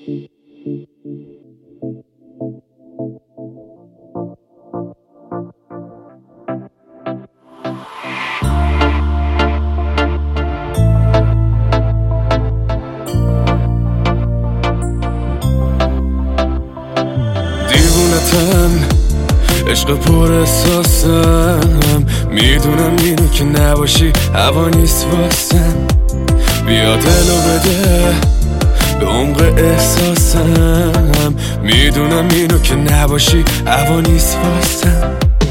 عشق پر احساسم، میدونم اینو که نباشی هوا نیست واسم. بیا دلو بده به عمق احساسم، میدونم اینو که نباشی هوا نیست واسم.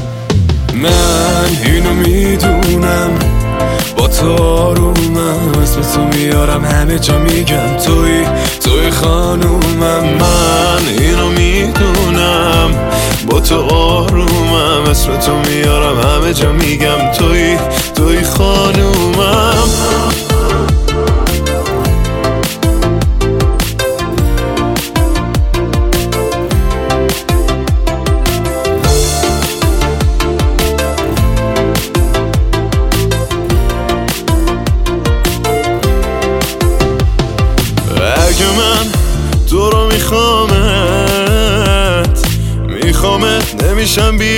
من اینو میدونم با تو آرومم، اسم تو میارم همه جا میگم توی خانومم. من اینو میدونم با تو آرومم، اسم تو میارم همه جا میگم توی خانومم. اگه من تو رو میخوامت نمیشم بی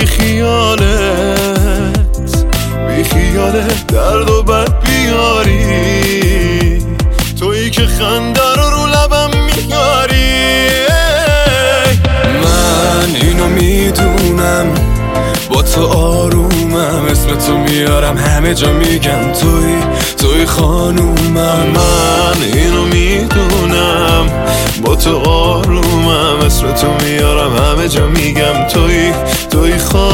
خیالت درد و بد بیاری، تویی که خنده رو لبم میاری. من اینو میدونم با تو آرومم، اسم تو میارم همه جا میگم توی خانومم. من اینو میدونم با تو آرومم، اسم تو میارم همه جا میگم توی خانومم.